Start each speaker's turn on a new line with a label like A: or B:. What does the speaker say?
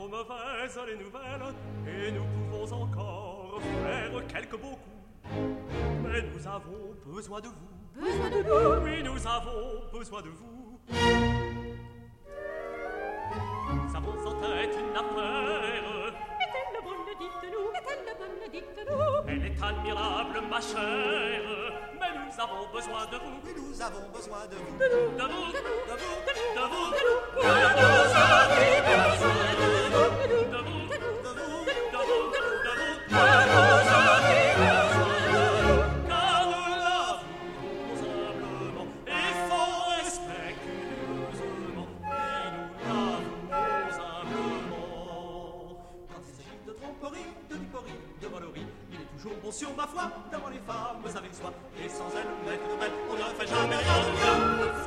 A: mauvaises les nouvelles, et nous pouvons encore faire quelques beaux coups. Mais nous avons besoin de vous.
B: Besoin de nous?
A: Oui, nous avons besoin de vous. Nous avons en tête une affaire.
B: Est-elle bonne, dites-nous? Est-elle bonne, dites-nous?
A: Elle est admirable, ma chère, mais nous avons besoin de vous.
C: Oui, nous avons besoin de vous.
A: De vous, de vous, de vous, de vous, de vous.
B: Nous avons besoin de vous.
A: De vous, de vous, de vous, de vous.
B: Nous avons
A: Car nous l'avons humblement et fort respectueusement. Et nous l'avons humblement.
C: Quand il s'agit de tromperie, de duperie, de volerie, il est toujours bon sur ma foi d'avoir les femmes avec soi. Et sans elles, maître de belle, on ne fait jamais rien de bien.